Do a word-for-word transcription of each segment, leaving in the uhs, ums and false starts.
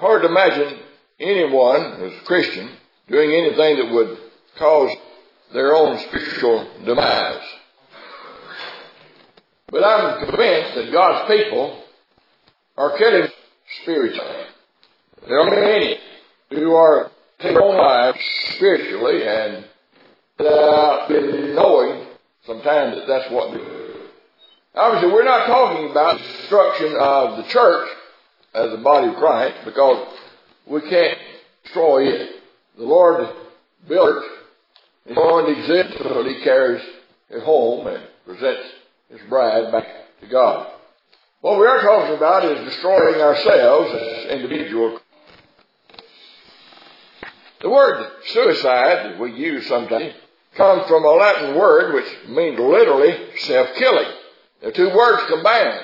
hard to imagine anyone who's a Christian doing anything that would cause their own spiritual demise. But I'm convinced that God's people are killing spiritually. There are many who are taking their own lives spiritually and without knowing sometimes that that's what they do. Obviously, we're not talking about the destruction of the church as the body of Christ, because we can't destroy it. The Lord built it. It's going to exist until He carries it home and presents His bride back to God. What we are talking about is destroying ourselves as individuals. The word suicide that we use sometimes comes from a Latin word which means literally self-killing. The two words combined.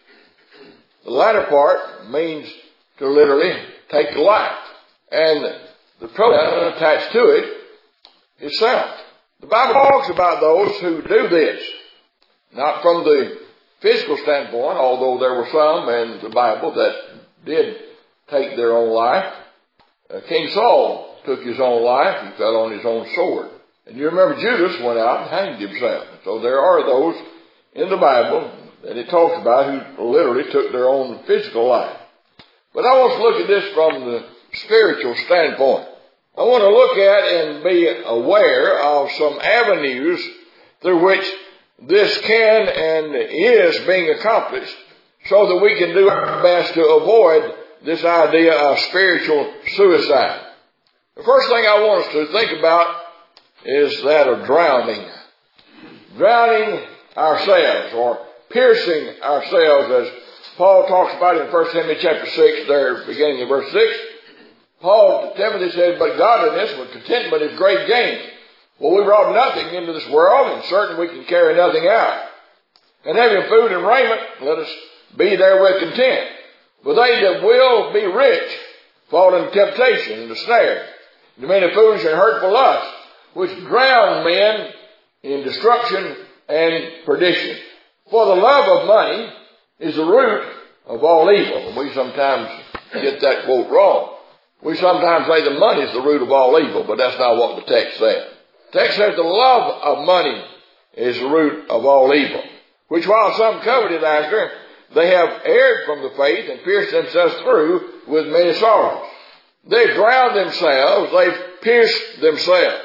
The latter part means to literally take life. And the pronoun attached to it is self. The Bible talks about those who do this. Not from the physical standpoint, although there were some in the Bible that did take their own life. Uh, King Saul took his own life. He fell on his own sword. And you remember Judas went out and hanged himself. So there are those in the Bible that it talks about who literally took their own physical life. But I want to look at this from the spiritual standpoint. I want to look at and be aware of some avenues through which this can and is being accomplished so that we can do our best to avoid this idea of spiritual suicide. The first thing I want us to think about is that of drowning. Drowning ourselves or piercing ourselves, as Paul talks about in First Timothy chapter six, there beginning in verse six. Paul to Timothy said, but godliness with contentment is great gain. Well, we brought nothing into this world, and certain we can carry nothing out. And having food and raiment, let us be therewith content. But they that will be rich fall into temptation and the snare, and many foolish and hurtful lusts, which drown men in destruction and perdition. For the love of money is the root of all evil. And we sometimes get that quote wrong. We sometimes say the money is the root of all evil, but that's not what the text says. The text says the love of money is the root of all evil, which while some coveted after, they have erred from the faith and pierced themselves through with many sorrows. They've drowned themselves, they've pierced themselves.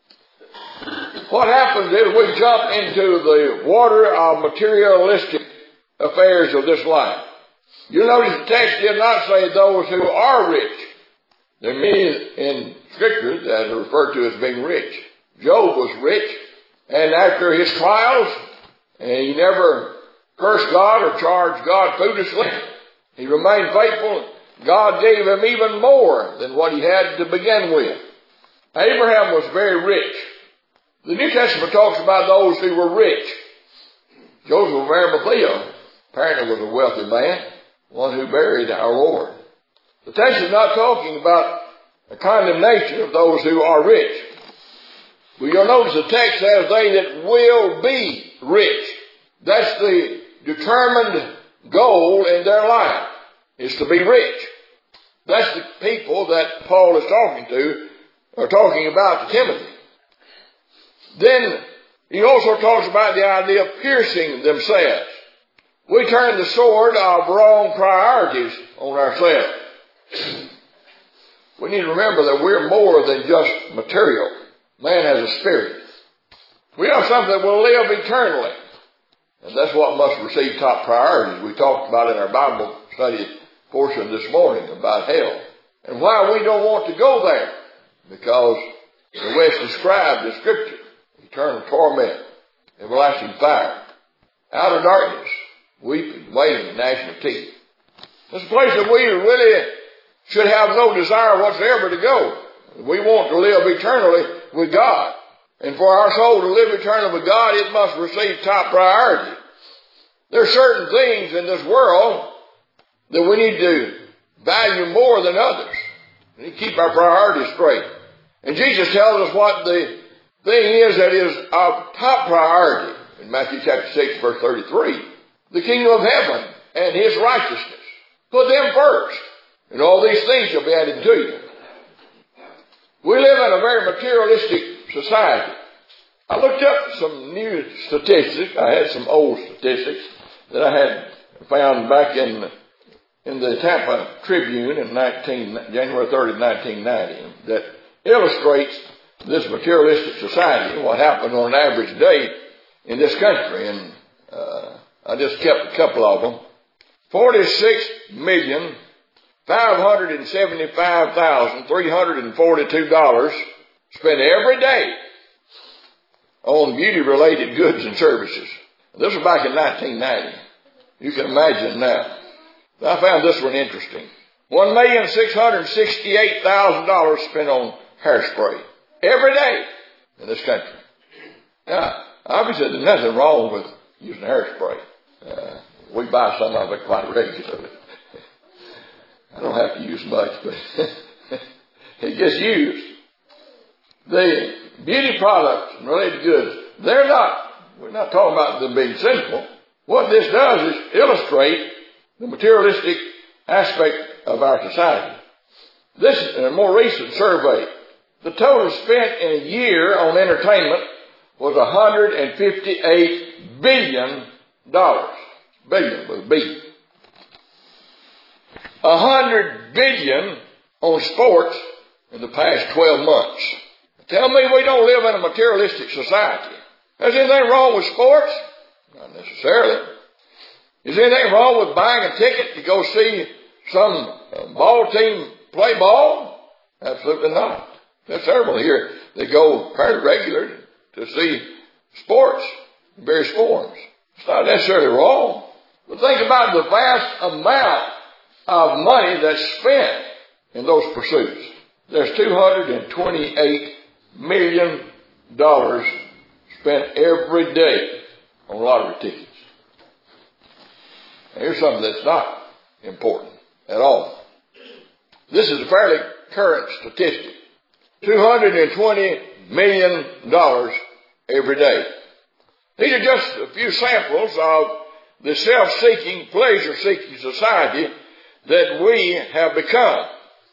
What happens is we jump into the water of materialistic affairs of this life. You'll notice the text did not say those who are rich. There are many in Scripture that are referred to as being rich. Job was rich, and after his trials, and he never cursed God or charged God foolishly. He remained faithful. God gave him even more than what he had to begin with. Abraham was very rich. The New Testament talks about those who were rich. Joseph of Arimathea apparently was a wealthy man, one who buried our Lord. The text is not talking about a condemnation of those who are rich. But you'll notice the text says they that will be rich. That's the determined goal in their life, is to be rich. That's the people that Paul is talking to, or talking about to Timothy. Then he also talks about the idea of piercing themselves. We turn the sword of wrong priorities on ourselves. We need to remember that we're more than just material. Man has a spirit. We have something that will live eternally. And that's what must receive top priorities. We talked about in our Bible study portion this morning about hell. And why we don't want to go there. Because the way it's described in Scripture, eternal torment, everlasting fire, outer darkness, weeping, wailing, and gnashing of teeth. It's a place that we really should have no desire whatsoever to go. We want to live eternally with God. And for our soul to live eternally with God, it must receive top priority. There are certain things in this world that we need to value more than others. We need to keep our priorities straight. And Jesus tells us what the thing is that is of top priority. In Matthew chapter six, verse thirty-three, the kingdom of heaven and His righteousness. Put them first. and all these things shall be added to you. We live in a very materialistic society. I looked up some new statistics. I had some old statistics that I had found back in in the Tampa Tribune in nineteen, January thirtieth, nineteen ninety, that illustrates this materialistic society and what happened on an average day in this country. And uh, I just kept a couple of them. forty-six million, five hundred seventy-five thousand, three hundred forty-two dollars spent every day on beauty-related goods and services. This was back in nineteen ninety. You can imagine now. I found this one interesting. one million, six hundred sixty-eight thousand dollars spent on hairspray every day in this country. Now, obviously there's nothing wrong with using hairspray. Uh, we buy some of it quite regularly. I don't have to use much, but it gets used. The beauty products and related goods, they're not, we're not talking about them being sinful. What this does is illustrate the materialistic aspect of our society. This is a more recent survey. The total spent in a year on entertainment was one hundred fifty-eight billion dollars. Billion with a B. one hundred billion dollars on sports in the past twelve months. Tell me we don't live in a materialistic society. Is anything wrong with sports? Not necessarily. Is anything wrong with buying a ticket to go see some ball team play ball? Absolutely not. That's terrible here. They go very regular to see sports in various forms. It's not necessarily wrong. But think about the vast amount of money that's spent in those pursuits. There's two hundred twenty-eight million dollars spent every day on lottery tickets. Now, here's something that's not important at all. This is a fairly current statistic. two hundred twenty million dollars every day. These are just a few samples of the self-seeking, pleasure-seeking society that we have become.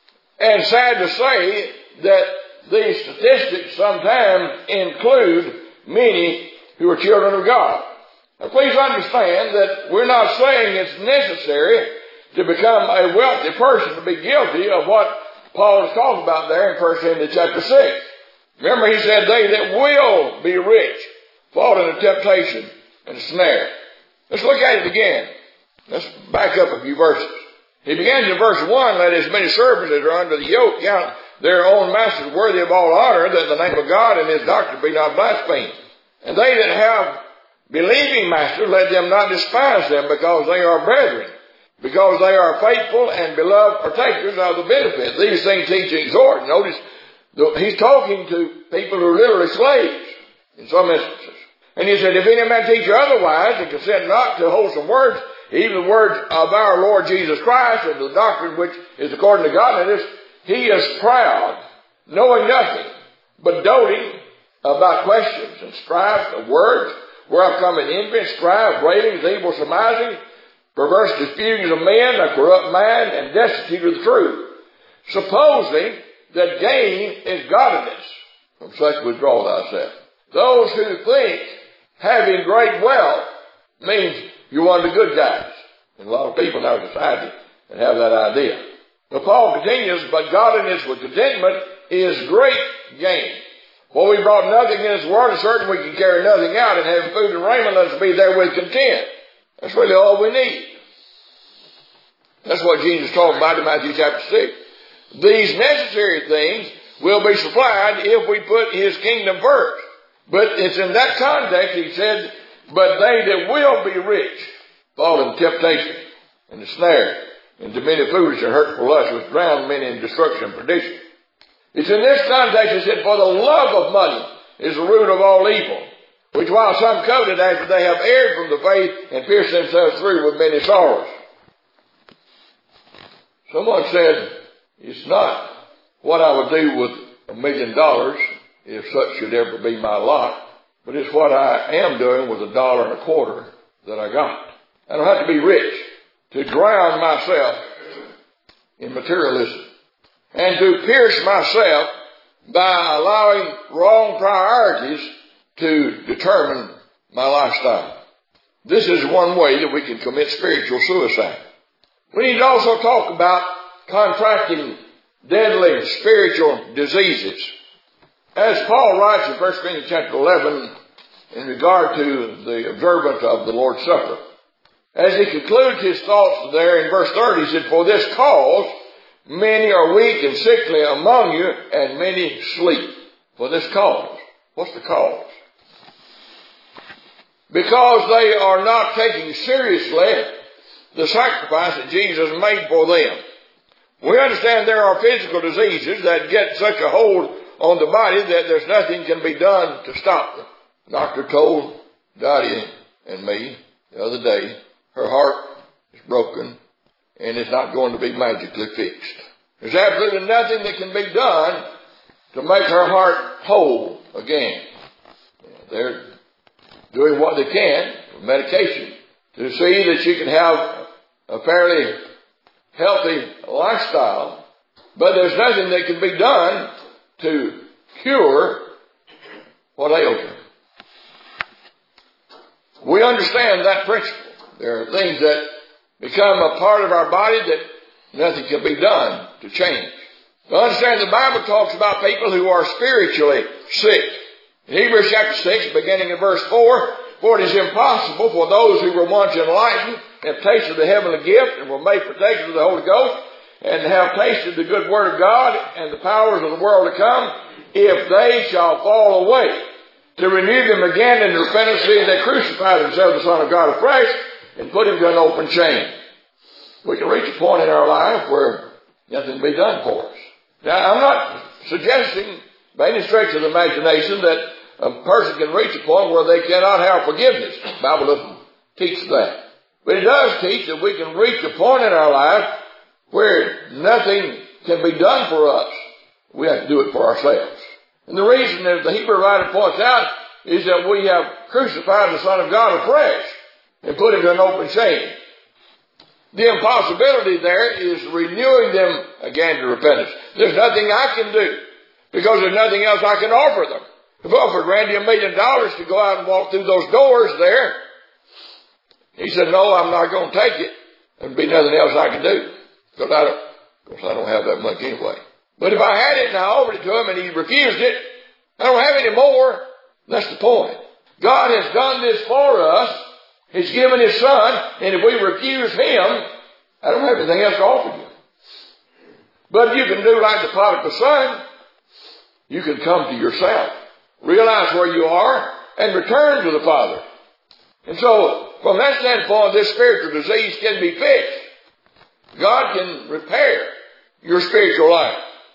And sad to say that these statistics sometimes include many who are children of God. Now please understand that we're not saying it's necessary to become a wealthy person to be guilty of what Paul is talking about there in First Timothy chapter six. Remember he said, they that will be rich fall into temptation and snare. Let's look at it again. Let's back up a few verses. He begins in verse one, let as many servants as are under the yoke count their own masters worthy of all honor, that the name of God and his doctrine be not blasphemed. And they that have believing masters, let them not despise them, because they are brethren, because they are faithful and beloved partakers of the benefit. These things teach and exhort. Notice, he's talking to people who are literally slaves in some instances. And he said, if any man teach you otherwise, and consent not to wholesome words, even the words of our Lord Jesus Christ, and the doctrine which is according to godliness, he is proud, knowing nothing, but doting about questions and strife of words, whereof come an envy, strife, ravings, evil surmising, perverse disputings of men, a corrupt mind, and destitute of the truth, supposing that gain is godliness. From such withdraw thyself. Those who think having great wealth means you're one of the good guys. And a lot of people in our society that have that idea. But Paul continues, but godliness with contentment is great gain. For we brought nothing in this world, it's certain we can carry nothing out, and having food and raiment, let us be therewith content. That's really all we need. That's what Jesus talked about in Matthew chapter six. These necessary things will be supplied if we put his kingdom first. But it's in that context he said, but they that will be rich fall into temptation and the snare, into many foolish and hurtful lusts, which drown many in destruction and perdition. It's in this context he said, for the love of money is the root of all evil, which while some coveted after they have erred from the faith and pierced themselves through with many sorrows. Someone said, it's not what I would do with a million dollars, if such should ever be my lot, but it's what I am doing with a dollar and a quarter that I got. I don't have to be rich to drown myself in materialism and to pierce myself by allowing wrong priorities to determine my lifestyle. This is one way that we can commit spiritual suicide. We need to also talk about contracting deadly spiritual diseases. As Paul writes in First Corinthians chapter eleven in regard to the observance of the Lord's Supper, as he concludes his thoughts there in verse thirty, he said, "For this cause many are weak and sickly among you, and many sleep." For this cause. What's the cause? Because they are not taking seriously the sacrifice that Jesus made for them. We understand there are physical diseases that get such a hold on the body that there's nothing can be done to stop them. The doctor told Dottie and me the other day, her heart is broken and it's not going to be magically fixed. There's absolutely nothing that can be done to make her heart whole again. They're doing what they can with medication to see that she can have a fairly healthy lifestyle, but there's nothing that can be done to cure what ails her. We understand that principle. There are things that become a part of our body that nothing can be done to change. To understand, the Bible talks about people who are spiritually sick. In Hebrews chapter six, beginning in verse four, "For it is impossible for those who were once enlightened, have tasted the heavenly gift, and were made partakers of the Holy Ghost, and have tasted the good word of God, and the powers of the world to come, if they shall fall away, to renew them again in repentance, seeing they crucify themselves the Son of God afresh, and put him to an open shame." We can reach a point in our life where nothing can be done for us. Now, I'm not suggesting by any stretch of the imagination that a person can reach a point where they cannot have forgiveness. The Bible doesn't teach that. But it does teach that we can reach a point in our life where nothing can be done for us. We have to do it for ourselves. And the reason that the Hebrew writer points out is that we have crucified the Son of God afresh and put him to an open shame. The impossibility there is renewing them again to repentance. There's nothing I can do because there's nothing else I can offer them. If I offered Randy a million dollars to go out and walk through those doors there, he said, "No, I'm not going to take it. There'd be nothing else I can do because I don't, because I don't have that much anyway." But if I had it and I offered it to him and he refused it, I don't have any more. That's the point. God has done this for us. He's given his Son, and if we refuse him, I don't have anything else to offer you. But you can do like the prodigal son. You can come to yourself, realize where you are, and return to the Father. And so, from that standpoint, this spiritual disease can be fixed. God can repair your spiritual life.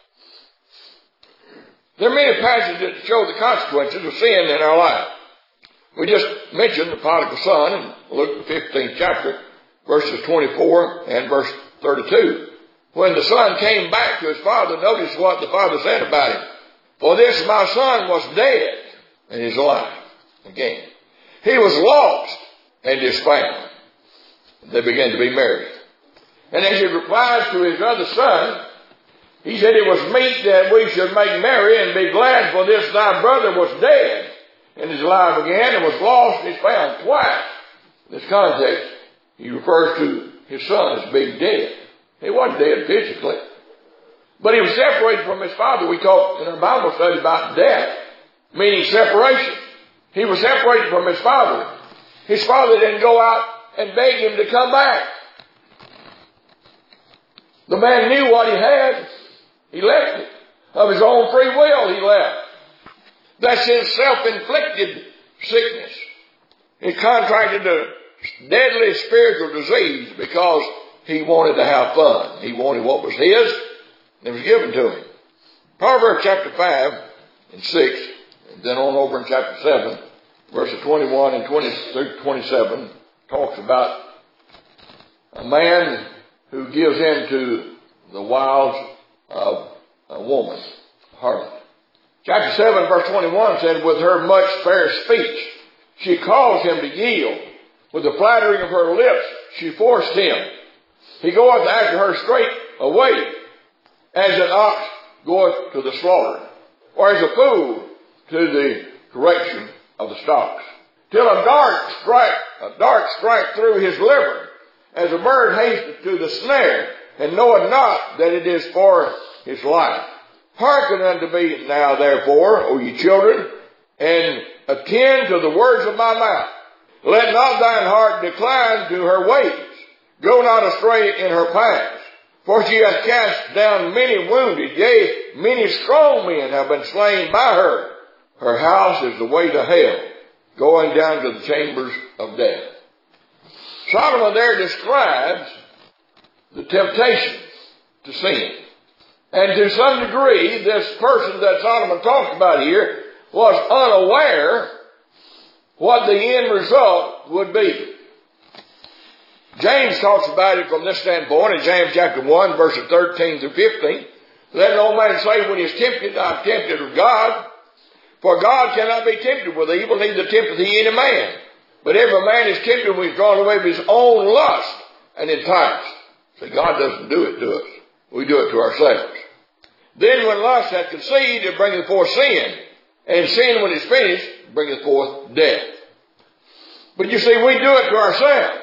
There are many passages that show the consequences of sin in our life. We just mentioned the prodigal son in Luke the fifteenth chapter, verses twenty-four and verse thirty-two. When the son came back to his father, notice what the father said about him. "For this my son was dead, and is alive again. He was lost, and is found." They began to be married. And as he replies to his other son, he said, "It was meet that we should make merry and be glad, for this thy brother was dead, and is alive again, and was lost, and is found." Twice. In this context, he refers to his son as being dead. He wasn't dead physically, but he was separated from his father. We talked in our Bible study about death, meaning separation. He was separated from his father. His father didn't go out and beg him to come back. The man knew what he had. He left it. Of his own free will, he left. That's his self-inflicted sickness. He contracted a deadly spiritual disease because he wanted to have fun. He wanted what was his, and it was given to him. Proverbs chapter five and six, and then on over in chapter seven, verses twenty-one and twenty through twenty-seven, talks about a man who gives in to the wiles of a woman, a harlot. Chapter seven, verse twenty-one said, "With her much fair speech, she caused him to yield. With the flattering of her lips, she forced him. He goeth after her straight away, as an ox goeth to the slaughter, or as a fool to the correction of the stocks, till a dart strike, a dart strike through his liver, as a bird hasteth to the snare, and knoweth not that it is for his life. Hearken unto me now, therefore, O ye children, and attend to the words of my mouth. Let not thine heart decline to her ways. Go not astray in her paths. For she hath cast down many wounded, yea, many strong men have been slain by her. Her house is the way to hell, going down to the chambers of death. Solomon there describes the temptation to sin. And to some degree, this person that Solomon talked about here was unaware what the end result would be. James talks about it from this standpoint in James chapter one, verses thirteen through fifteen. Let no man say when he is tempted, I am tempted of God. For God cannot be tempted with evil, neither tempteth he any man. But every man is tempted when he is drawn away with his own lust and enticed. See, God doesn't do it to us. We do it to ourselves. Then when lust hath conceived, it bringeth forth sin. And sin, when it's finished, bringeth forth death. But you see, we do it to ourselves.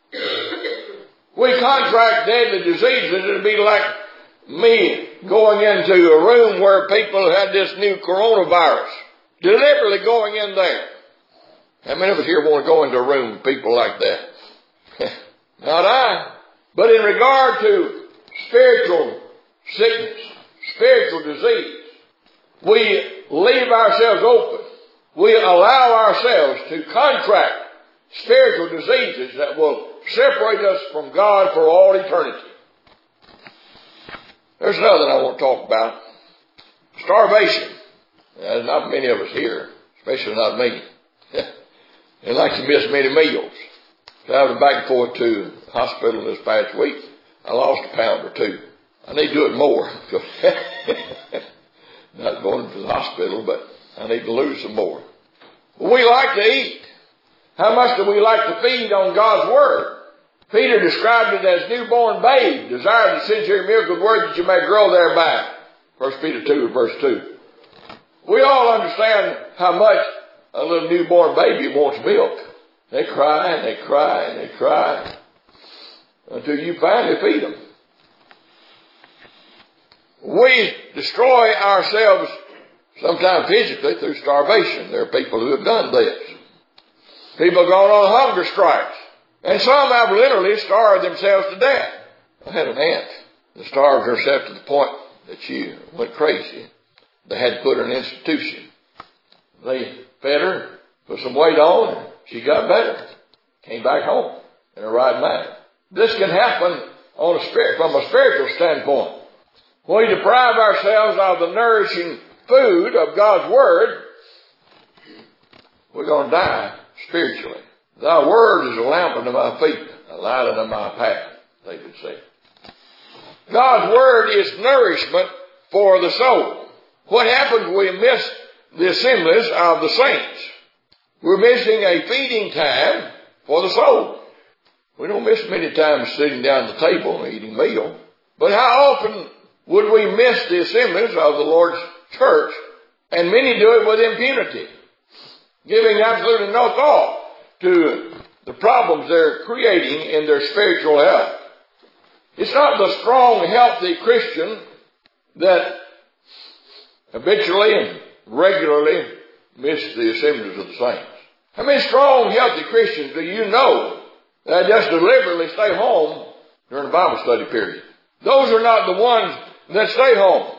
We contract deadly diseases. It'd be like me going into a room where people had this new coronavirus. Deliberately going in there. How many of us here want to go into a room with people like that? Not I. But in regard to spiritual sickness, spiritual disease, we leave ourselves open. We allow ourselves to contract spiritual diseases that will separate us from God for all eternity. There's another I want to talk about. Starvation. There's not many of us here, especially not me. They like to miss many meals. Traveling back and forth to the hospital this past week, I lost a pound or two. I need to do it more. Not going to the hospital, but I need to lose some more. We like to eat. How much do we like to feed on God's Word? Peter described it as newborn babe, desire the sincere milk of the Word that you may grow thereby. First Peter two, verse two. We all understand how much a little newborn baby wants milk. They cry and they cry and they cry until you finally feed them. We destroy ourselves sometimes physically through starvation. There are people who have done this. People have gone on hunger strikes. And some have literally starved themselves to death. I had an aunt that starved herself to the point that she went crazy. They had to put her in an institution. They fed her, put some weight on, and she got better. Came back home in her right mind. This can happen on a spirit, from a spiritual standpoint. When we deprive ourselves of the nourishing food of God's Word, we're going to die spiritually. Thy Word is a lamp unto my feet, a light unto my path, David said. God's Word is nourishment for the soul. What happens when we miss the assemblies of the saints? We're missing a feeding time for the soul. We don't miss many times sitting down at the table and eating meal. But how often would we miss the assemblies of the Lord's church? And many do it with impunity, giving absolutely no thought to the problems they're creating in their spiritual health. It's not the strong, healthy Christian that habitually and regularly miss the assemblies of the saints. How many strong, healthy Christians do you know that just deliberately stay home during the Bible study period? Those are not the ones that stay home.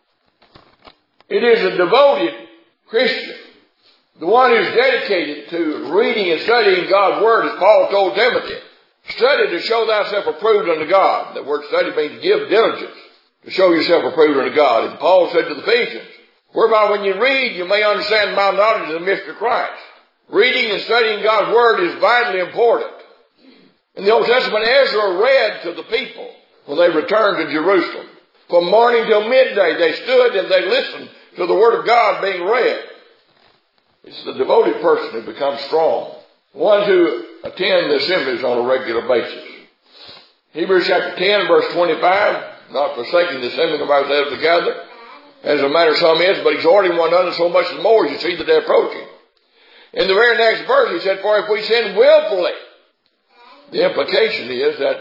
It is a devoted Christian, the one who's dedicated to reading and studying God's Word, as Paul told Timothy. Study to show thyself approved unto God. That word study means give diligence to show yourself approved unto God. And Paul said to the Ephesians, whereby when you read, you may understand my knowledge of the mystery of Christ. Reading and studying God's Word is vitally important. In the Old Testament, Ezra read to the people when they returned to Jerusalem. From morning till midday, they stood and they listened to the Word of God being read. It's the devoted person who becomes strong. One who attend the assemblies on a regular basis. Hebrews chapter ten, verse twenty-five. not forsaking the assembling of ourselves together, as a matter some is, but exhorting one another so much the more as you see the day approaching. In the very next verse, he said, for if we sin willfully, the implication is that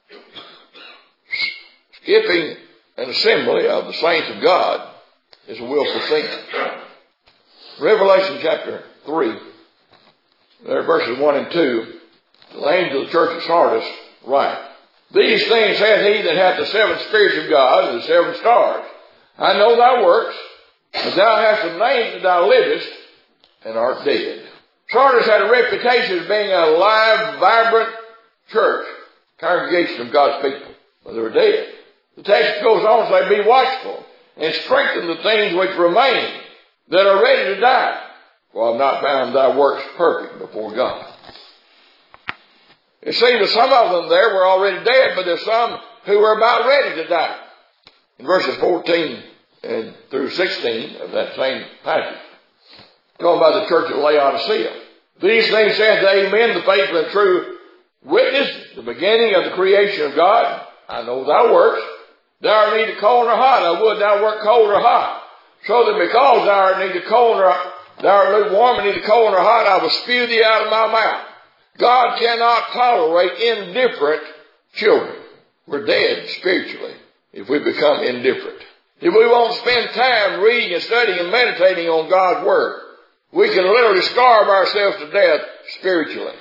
skipping an assembly of the saints of God is a willful sin. Revelation chapter three, there verses one and two, the angel of the church of Sardis write, these things hath he that hath the seven spirits of God and the seven stars. I know thy works, but thou hast a name that thou livest and art dead. Sardis had a reputation as being a live, vibrant church, congregation of God's people, but they were dead. The text goes on to say, be watchful and strengthen the things which remain that are ready to die, for I have not found thy works perfect before God. It seems that some of them there were already dead, but there's some who were about ready to die. In verses fourteen and through sixteen of that same passage, talking about the church of Laodicea. These things saith the Amen, the faithful and true witness, the beginning of the creation of God. I know thy works. Thou art neither cold nor hot. I would thou wert cold or hot. So that because thou art neither cold nor thou art lukewarm and neither cold nor hot, I will spew thee out of my mouth. God cannot tolerate indifferent children. We're dead spiritually if we become indifferent. If we won't spend time reading and studying and meditating on God's Word, we can literally starve ourselves to death spiritually.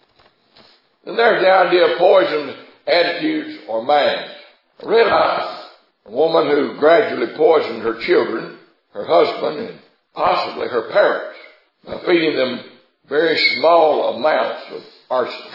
And there's the idea of poisoned attitudes or minds. I read about a woman who gradually poisoned her children, her husband, and possibly her parents by feeding them very small amounts of arson.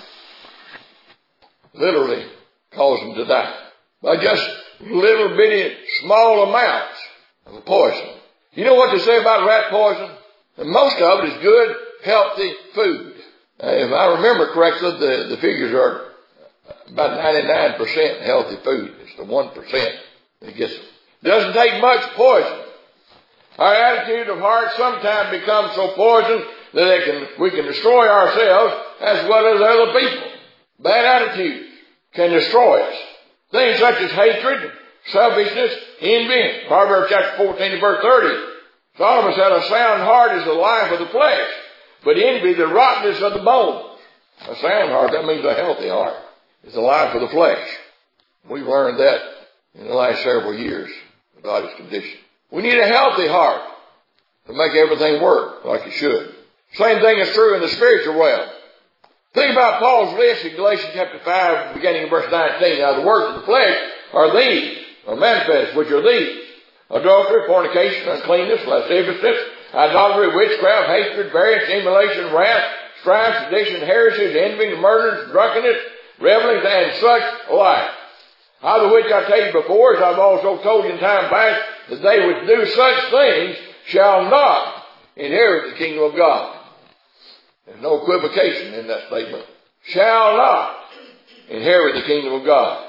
Literally caused them to die by just little bitty small amounts of poison. You know what they say about rat poison? And most of it is good, healthy food. Now, if I remember correctly, the, the figures are about ninety-nine percent healthy food. It's the one percent that gets it. Doesn't take much poison. Our attitude of heart sometimes becomes so poisoned that it can, we can destroy ourselves as well as other people. Bad attitudes can destroy us. Things such as hatred, selfishness, envy. Proverbs chapter fourteen and verse thirty. Solomon said, a sound heart is the life of the flesh, but envy the rottenness of the bones. A sound heart, that means a healthy heart, is the life of the flesh. We've learned that in the last several years of God's condition. We need a healthy heart to make everything work like it should. Same thing is true in the spiritual realm. Think about Paul's list in Galatians chapter five, beginning in verse nineteen. Now the works of the flesh are these, are manifest, which are these: adultery, fornication, uncleanness, lasciviousness, idolatry, witchcraft, hatred, variance, emulation, wrath, strife, sedition, heresies, envy, murders, drunkenness, revelings, and such like. Of which I tell you before, as I've also told you in time past, that they which do such things shall not inherit the kingdom of God. There's no equivocation in that statement. Shall not inherit the kingdom of God.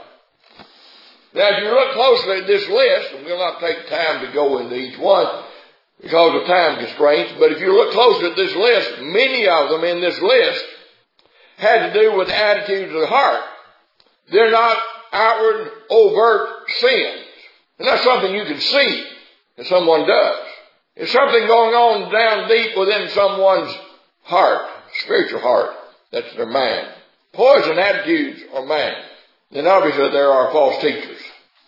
Now, if you look closely at this list, and we'll not take time to go into each one because of time constraints, but if you look closely at this list, many of them in this list had to do with attitudes of the heart. They're not outward, overt sins. And that's something you can see that someone does. It's something going on down deep within someone's heart, spiritual heart. That's their mind. Poison attitudes or mind. Then obviously there are false teachers.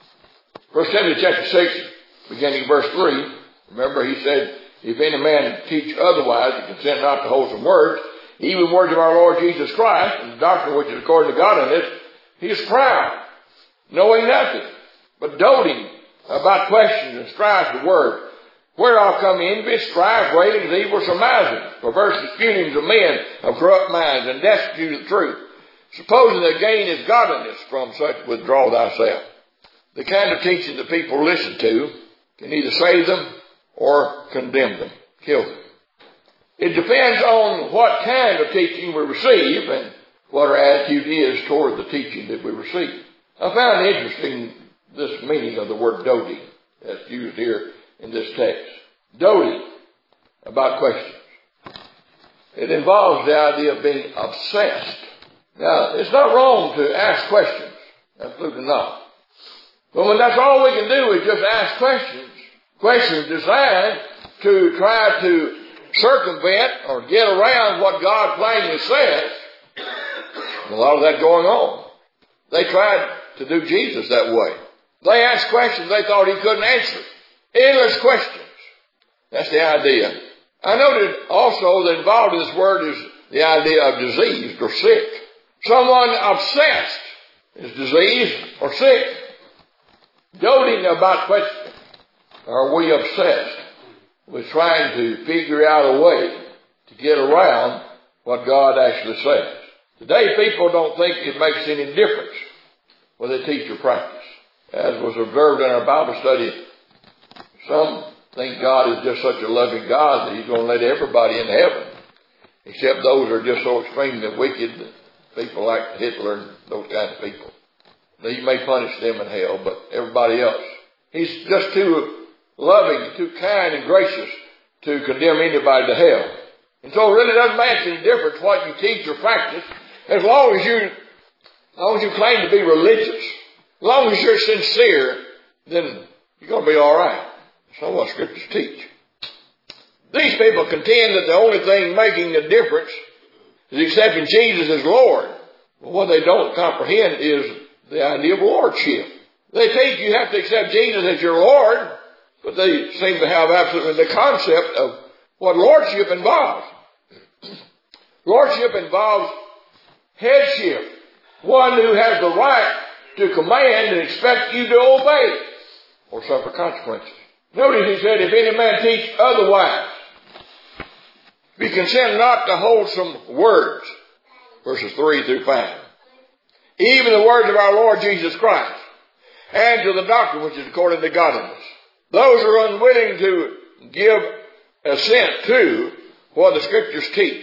First Timothy chapter six, beginning verse three. Remember he said, if any man teach otherwise, he consent not to wholesome words, even words of our Lord Jesus Christ, and the doctrine which is according to godliness, he is proud, knowing nothing, but doting about questions and strife of words. Whereof come envy, strife, railings, evil surmisings, perverse disputings of men of corrupt minds, and destitute of the truth. Supposing that gain is godliness, from such withdraw thyself. The kind of teaching that people listen to can either save them or condemn them, kill them. It depends on what kind of teaching we receive and what our attitude is toward the teaching that we receive. I found it interesting, this meaning of the word doting that's used here in this text. Doting about questions. It involves the idea of being obsessed. Now, it's not wrong to ask questions. Absolutely not. But when that's all we can do is just ask questions, questions designed to try to circumvent or get around what God plainly says, a lot of that going on. They tried to do Jesus that way. They asked questions they thought he couldn't answer. Endless questions. That's the idea. I noted also that involved in this word is the idea of diseased or sick. Someone obsessed is diseased or sick. Doting about questions. Are we obsessed with trying to figure out a way to get around what God actually says? Today people don't think it makes any difference whether they teach or practice. As was observed in our Bible study, some think God is just such a loving God that he's going to let everybody in heaven, except those who are just so extremely wicked, people like Hitler and those kinds of people. He may punish them in hell, but everybody else. He's just too loving, too kind and gracious to condemn anybody to hell. And so it really doesn't make any difference what you teach or practice, as long as you, as long as you claim to be religious, as long as you're sincere, then you're going to be all right. That's not what Scriptures teach. These people contend that the only thing making a difference is accepting Jesus as Lord. But what they don't comprehend is the idea of lordship. They teach you have to accept Jesus as your Lord, but they seem to have absolutely the concept of what lordship involves. Lordship involves headship. One who has the right to command and expect you to obey or suffer consequences. Notice he said, if any man teach otherwise, be content not to wholesome words. Verses three through five. Even the words of our Lord Jesus Christ, and to the doctrine which is according to godliness. Those who are unwilling to give assent to what the Scriptures teach.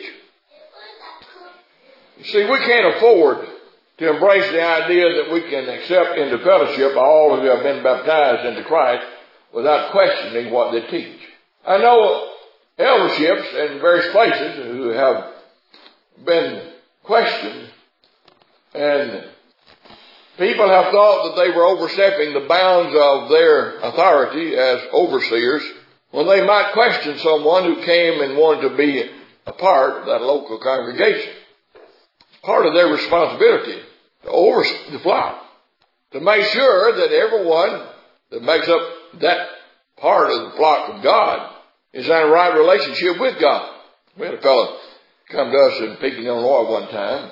You see, we can't afford to embrace the idea that we can accept into fellowship all who have been baptized into Christ without questioning what they teach. I know elderships in various places who have been questioned, and people have thought that they were overstepping the bounds of their authority as overseers when they might question someone who came and wanted to be a part of that local congregation. Part of their responsibility to oversee the flock, to make sure that everyone that makes up that part of the flock of God is in a right relationship with God. We had a fellow come to us in Pekin, Illinois one time.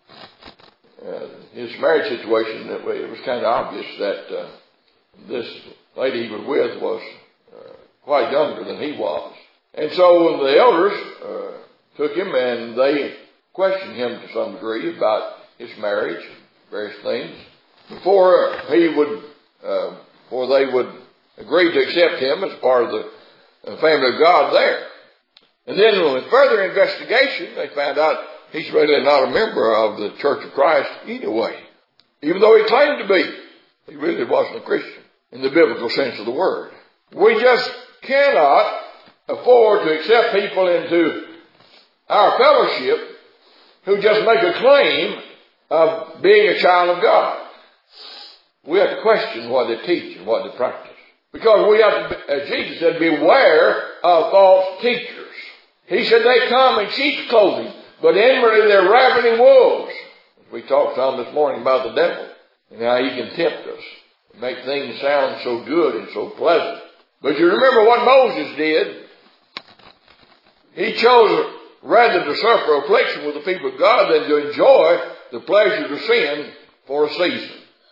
Uh, his marriage situation, it was kind of obvious that uh, this lady he was with was uh, quite younger than he was. And so the elders uh, took him and they questioned him to some degree about his marriage, various things, before he would, uh, before they would agree to accept him as part of the uh, family of God there. And then with further investigation, they found out he's really not a member of the Church of Christ anyway. Even though he claimed to be, he really wasn't a Christian in the biblical sense of the word. We just cannot afford to accept people into our fellowship who just make a claim of being a child of God. We have to question what they teach and what they practice. Because we have to, as Jesus said, beware of false teachers. He said they come in sheep's clothing, but inwardly they're ravening wolves. We talked some this morning about the devil and how he can tempt us, make things sound so good and so pleasant. But you remember what Moses did. He chose rather to suffer affliction with the people of God than to enjoy the pleasures of sin for a season.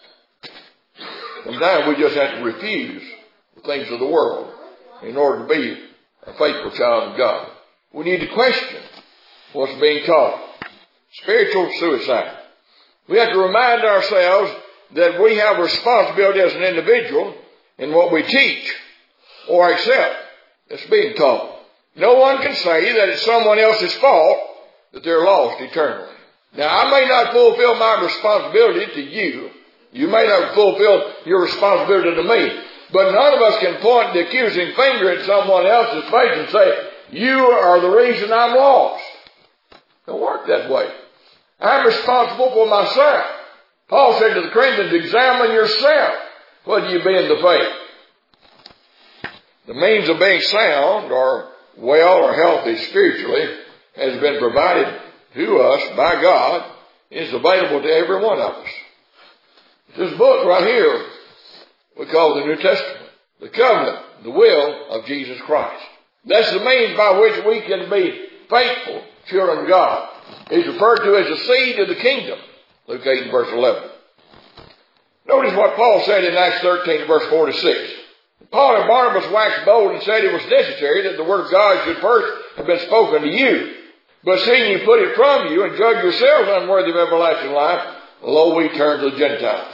Sometimes we just have to refuse the things of the world in order to be a faithful child of God. We need to question what's being taught. Spiritual suicide. We have to remind ourselves that we have a responsibility as an individual in what we teach or accept that's being taught. No one can say that it's someone else's fault that they're lost eternally. Now, I may not fulfill my responsibility to you. You may not fulfill your responsibility to me. But none of us can point the accusing finger at someone else's face and say, you are the reason I'm lost. It don't work that way. I'm responsible for myself. Paul said to the Corinthians, examine yourself. whether you be in the faith. The means of being sound or well or healthy spiritually has been provided to us by God. It's available to every one of us. This book right here we call the New Testament, the covenant, the will of Jesus Christ. That's the means by which we can be faithful children of God. It's referred to as the seed of the kingdom. Luke eight and verse eleven. Notice what Paul said in Acts thirteen verse forty-six. Paul and Barnabas waxed bold and said it was necessary that the word of God should first have been spoken to you. But seeing you put it from you and judge yourselves unworthy of everlasting life, lo, we turn to the Gentiles.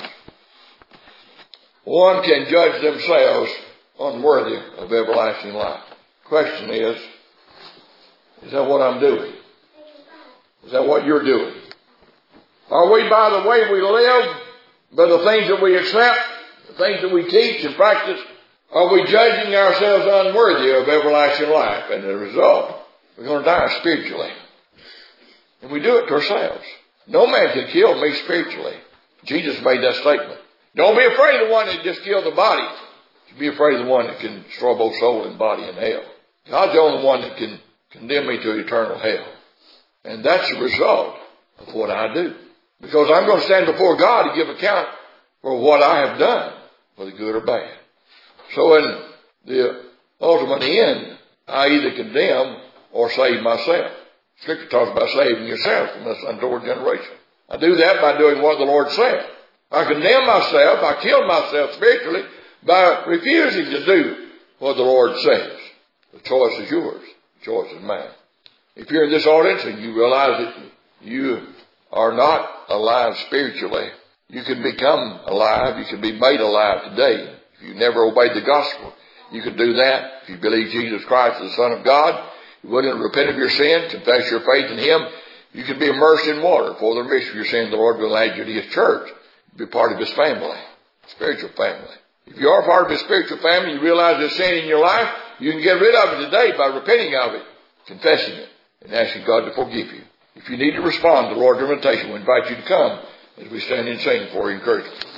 One can judge themselves unworthy of everlasting life. Question is, is that what I'm doing? Is that what you're doing? Are we, by the way we live, by the things that we accept, the things that we teach and practice, are we judging ourselves unworthy of everlasting life? And as a result, we're going to die spiritually. And we do it to ourselves. No man can kill me spiritually. Jesus made that statement. Don't be afraid of the one that just killed the body. Be afraid of the one that can destroy both soul and body in hell. God's the only one that can condemn me to eternal hell. And that's the result of what I do. Because I'm going to stand before God to give account for what I have done, whether good or bad. So in the ultimate end, I either condemn or save myself. Scripture talks about saving yourself from this untoward generation. I do that by doing what the Lord said. I condemn myself, I kill myself spiritually by refusing to do what the Lord says. The choice is yours. The choice is mine. If you're in this audience and you realize that you are not alive spiritually, you can become alive. You can be made alive today. If you never obeyed the gospel, you can do that. If you believe Jesus Christ is the Son of God, you wouldn't repent of your sin, confess your faith in Him, you can be immersed in water. For the remission of your sin, the Lord will add you to His church. Be part of His family, spiritual family. If you are part of His spiritual family, you realize there's sin in your life, you can get rid of it today by repenting of it, confessing it, and asking God to forgive you. If you need to respond to the Lord's invitation, we invite you to come as we stand and sing for encouragement.